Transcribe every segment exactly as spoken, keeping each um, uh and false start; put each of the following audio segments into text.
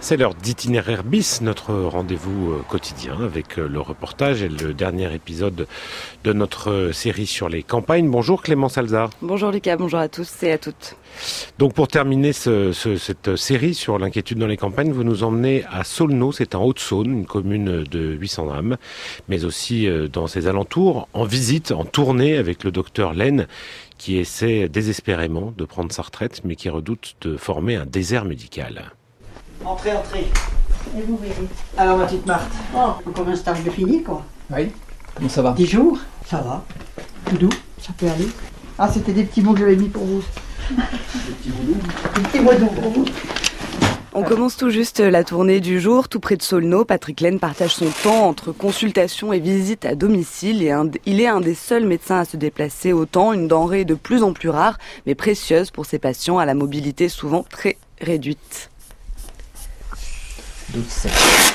C'est l'heure d'Itinéraire bis, notre rendez-vous quotidien avec le reportage et le dernier épisode de notre série sur les campagnes. Bonjour Clémence Alzard. Bonjour Lucas, bonjour à tous et à toutes. Donc pour terminer ce, ce, cette série sur l'inquiétude dans les campagnes, vous nous emmenez à Saulnot, c'est en Haute-Saône, une commune de huit cents âmes, mais aussi dans ses alentours, en visite, en tournée avec le docteur Laine, qui essaie désespérément de prendre sa retraite, mais qui redoute de former un désert médical. Entrez, entrez. Et vous verrez. Alors, ma petite Marthe. Oh, encore un stage de fini, quoi. Oui. Comment ça va? Dix jours, ça va. Tout doux, ça peut aller. Ah, c'était des petits mots que j'avais mis pour vous. Des petits boulots. Des petits mots doux pour vous. On commence tout juste la tournée du jour, tout près de Saulnot. Patrick Laine partage son temps entre consultation et visite à domicile. Et un, il est un des seuls médecins à se déplacer autant, une denrée de plus en plus rare, mais précieuse pour ses patients à la mobilité souvent très réduite. douze sept.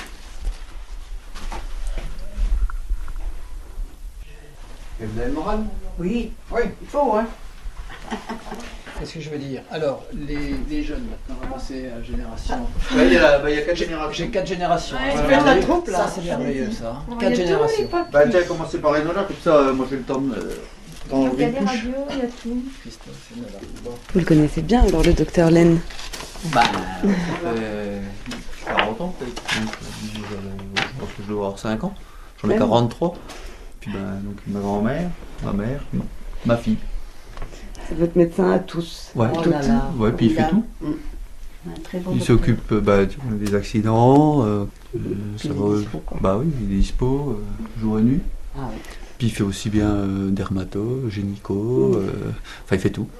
Et vous avez le moral? Oui, Oui. il faut, hein. Qu'est-ce que je veux dire? Alors, les, les jeunes, maintenant, on va passer à génération. Ouais, il y a, bah, il y a quatre générations. J'ai quatre générations. Ouais, Voilà. tu fais de la troupe, là. Ça, c'est merveilleux, ça. Ouais, Quatre il y a générations. tous les papiers. Bah tiens, commencez par Enola, comme ça, euh, moi j'ai le temps de... Euh, dans le Il y a des couche. radios, il y a tout. Christophe, Enola. Bon. Vous le connaissez bien alors le docteur Laine? Bah, euh, quarante ans peut-être. Donc, euh, je pense que je dois avoir cinq ans. J'en ai Ouais. quarante-trois. Puis bah, donc ma grand-mère, ma mère, ma, ma fille. C'est votre médecin à tous. Ouais, Oh tout. là là. Ouais, puis il fait tout. Un très bon Il docteur. s'occupe euh, bah, du- des accidents. Euh, euh, Puis ça il est va, dispo, quoi. bah oui, il est dispo, euh, jour et nuit. Ah ouais. Puis il fait aussi bien euh, dermato, gynéco. euh, Enfin, il fait tout.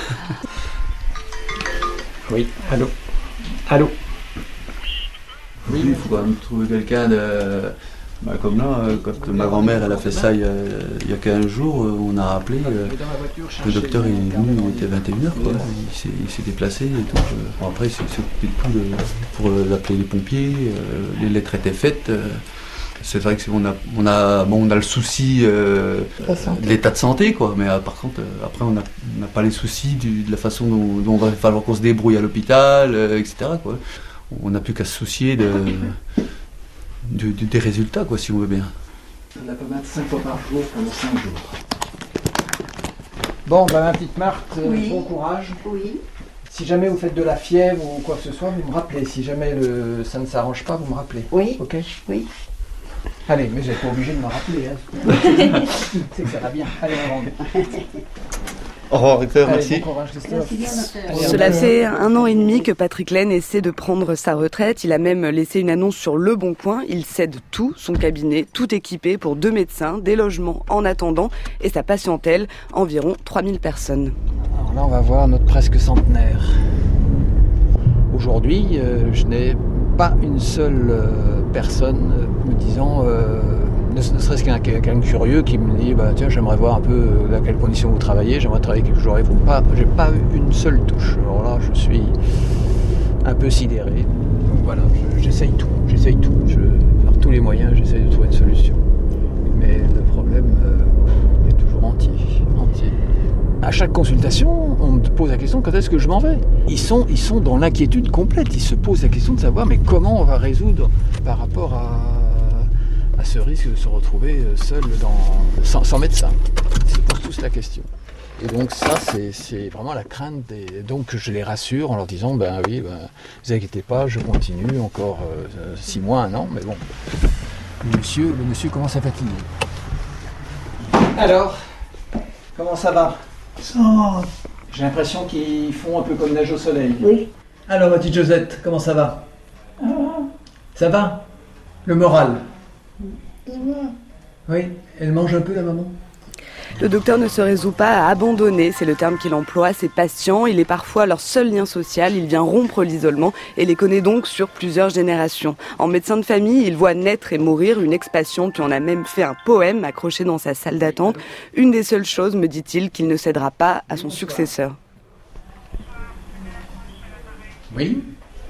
Oui, allô? Allô? Oui, il faut quand même trouver quelqu'un de... Bah, comme là, euh, quand ma grand-mère elle a fait ça il y a, il y a quinze jours, euh, on a rappelé, euh, Dans la voiture, le cherchez docteur le il est quart venu, d'heure. il était vingt et une heures, quoi. Il s'est, il s'est déplacé et tout. euh. Bon, après, il s'est s'est occupé de tout, de- pour euh, appeler les pompiers, euh, les lettres étaient faites. euh. C'est vrai qu'on a, on a, bon, on a le souci euh, La santé. de l'état de santé, quoi. Mais euh, par contre, euh, après, on n'a on n'a pas les soucis du- de la façon dont, dont va falloir qu'on se débrouille à l'hôpital, euh, et cetera, quoi. On n'a plus qu'à se soucier de, de- de- des résultats, quoi, si on veut bien. La pommade cinq fois par jour pendant cinq jours. Bon, bah ma petite Marthe, euh, Oui. bon courage. Oui. Si jamais vous faites de la fièvre ou quoi que ce soit, vous me rappelez. Si jamais le, ça ne s'arrange pas, vous me rappelez. Oui. Ok? Oui. Allez, mais vous n'êtes pas obligé de me rappeler. Hein. C'est que ça va bien. Allez, on rentre. Au revoir, docteur, Allez, bon courage, Christophe. Merci bien, docteur. Allez, Cela on- fait un an et demi que Patrick Laine essaie de prendre sa retraite. Il a même laissé une annonce sur Le Bon Coin. Il cède tout, son cabinet, tout équipé pour deux médecins, des logements en attendant et sa patientèle, environ trois mille personnes. Alors là, on va voir notre presque centenaire. Aujourd'hui, euh, je n'ai pas une seule euh, personne euh, me disant, euh, ne, ne serait-ce qu'un quelqu'un curieux qui me dit, bah, tiens, j'aimerais voir un peu euh, dans quelles conditions vous travaillez, j'aimerais travailler quelques jours avec vous. Pas, j'ai pas eu une seule touche. Alors là, je suis un peu sidéré. Donc voilà, je- j'essaye tout, j'essaye tout. Je par tous les moyens, j'essaye de trouver une solution. Mais le problème euh, est toujours entier, entier. À chaque consultation, on me pose la question quand est-ce que je m'en vais. Ils sont, ils sont dans l'inquiétude complète. Ils se posent la question de savoir mais comment on va résoudre par rapport à, à ce risque de se retrouver seul dans, sans, sans médecin. Ils se posent tous la question. Et donc ça, c'est, c'est vraiment la crainte des... Donc je les rassure en leur disant, ben oui, ben, vous inquiétez pas, je continue encore euh, six mois, un an, mais bon. Le monsieur, le monsieur commence à fatiguer. Alors, comment ça va? Ça, J'ai l'impression qu'ils font un peu comme nage au soleil. oui. Alors, ma petite Josette, comment ça va? Ah, Ça va? Le moral? ça va. Oui. Elle mange un peu, la maman? Le docteur ne se résout pas à abandonner, c'est le terme qu'il emploie, ses patients. Il est parfois leur seul lien social, il vient rompre l'isolement et les connaît donc sur plusieurs générations. En médecin de famille, il voit naître et mourir une ex-patiente qui en a même fait un poème accroché dans sa salle d'attente. Une des seules choses, me dit-il, qu'il ne cédera pas à son successeur. Oui.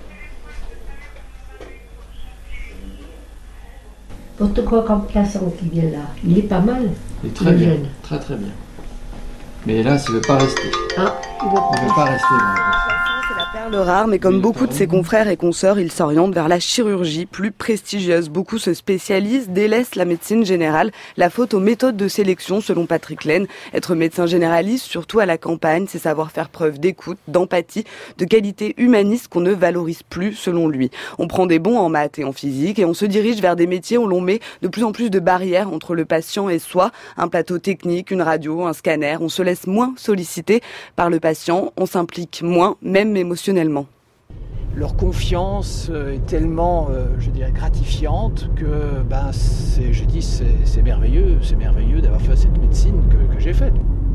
Votre quoi comme remplaçant qui vient là, il est pas mal. Il est très bien, jeune. Très très bien. Mais hélas, il ne veut pas rester. Ah, il va Il ne veut pas rester. C'est la Perle rare, mais comme beaucoup de ses confrères et consoeurs, il s'oriente vers la chirurgie plus prestigieuse. Beaucoup se spécialisent, délaissent la médecine générale. La faute aux méthodes de sélection, selon Patrick Laine. Être médecin généraliste, surtout à la campagne, c'est savoir faire preuve d'écoute, d'empathie, de qualité humaniste qu'on ne valorise plus, selon lui. On prend des bons en maths et en physique et on se dirige vers des métiers où l'on met de plus en plus de barrières entre le patient et soi. Un plateau technique, une radio, un scanner. On se laisse moins solliciter par le patient. On s'implique moins, même émotionnellement. Leur confiance est tellement, euh, je dirais, gratifiante que, ben, c'est, je dis, c'est, c'est merveilleux, c'est merveilleux d'avoir fait cette médecine que, que j'ai faite.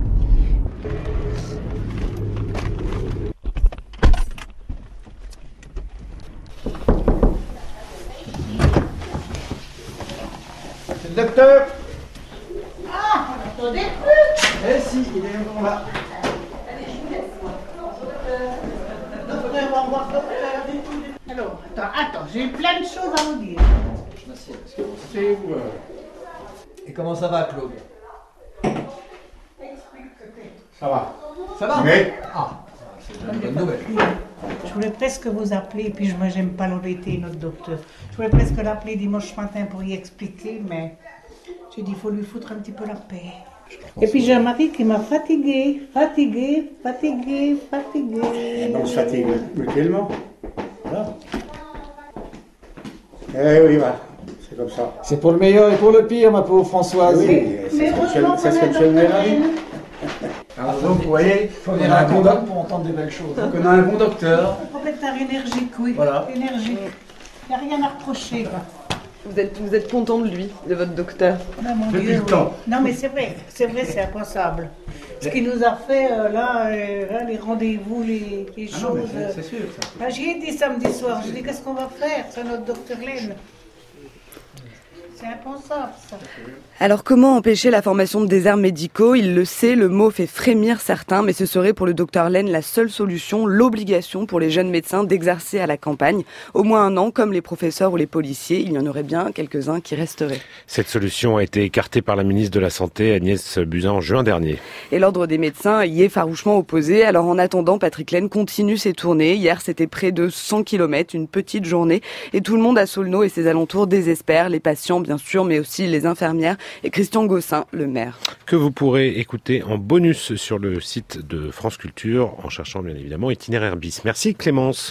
C'est le docteur. Ah, on n'attendait plus. Eh si, il est encore là. Alors, attends, attends, j'ai plein de choses à vous dire. C'est vous. Et comment ça va, Claude? Ça va. Ça va? Oui. Ah, c'est une bonne nouvelle. Je voulais presque vous appeler, puis moi j'aime pas l'embêter, notre docteur. Je voulais presque l'appeler dimanche matin pour y expliquer, mais j'ai dit il faut lui foutre un petit peu la paix. Et puis j'ai un mari qui m'a fatiguée, fatiguée, fatiguée, fatiguée. On se fatigue mutuellement. Voilà. Eh oui, voilà. C'est comme ça. C'est pour le meilleur et pour le pire, ma pauvre Françoise. Oui, Mais heureusement ça qu'on serait a le seul docteur la vie. Laine. Alors donc, vous voyez, Il faut on venir a à un la bon condamne doc- pour entendre des belles choses. on a un bon docteur. Propriétaire énergique, oui. Voilà. Énergique. Il n'y a rien à reprocher, quoi. Vous êtes, vous êtes content de lui, de votre docteur? Ah, mon Depuis Dieu, le oui. temps. Non, mais c'est vrai, c'est vrai, c'est impensable. Ce qu'il nous a fait, euh, là, euh, là, les rendez-vous, les, les Ah non, mais choses. c'est- euh, c'est sûr, ça. ah, j'y ai dit samedi soir, je dis qu'est-ce qu'on va faire? C'est notre docteur Laine. C'est impensable, ça. Alors comment empêcher la formation de déserts médicaux? Il le sait, le mot fait frémir certains, mais ce serait pour le docteur Laine la seule solution, l'obligation pour les jeunes médecins d'exercer à la campagne. Au moins un an, comme les professeurs ou les policiers, il y en aurait bien quelques-uns qui resteraient. Cette solution a été écartée par la ministre de la Santé, Agnès Buzyn, en juin dernier. Et l'ordre des médecins y est farouchement opposé. Alors en attendant, Patrick Laine continue ses tournées. Hier, c'était près de cent kilomètres, une petite journée. Et tout le monde à Saulnot et ses alentours désespère. Les patients, bien sûr, mais aussi les infirmières. Et Christian Gossin, le maire. Que vous pourrez écouter en bonus sur le site de France Culture, en cherchant bien évidemment Itinéraire bis. Merci Clémence.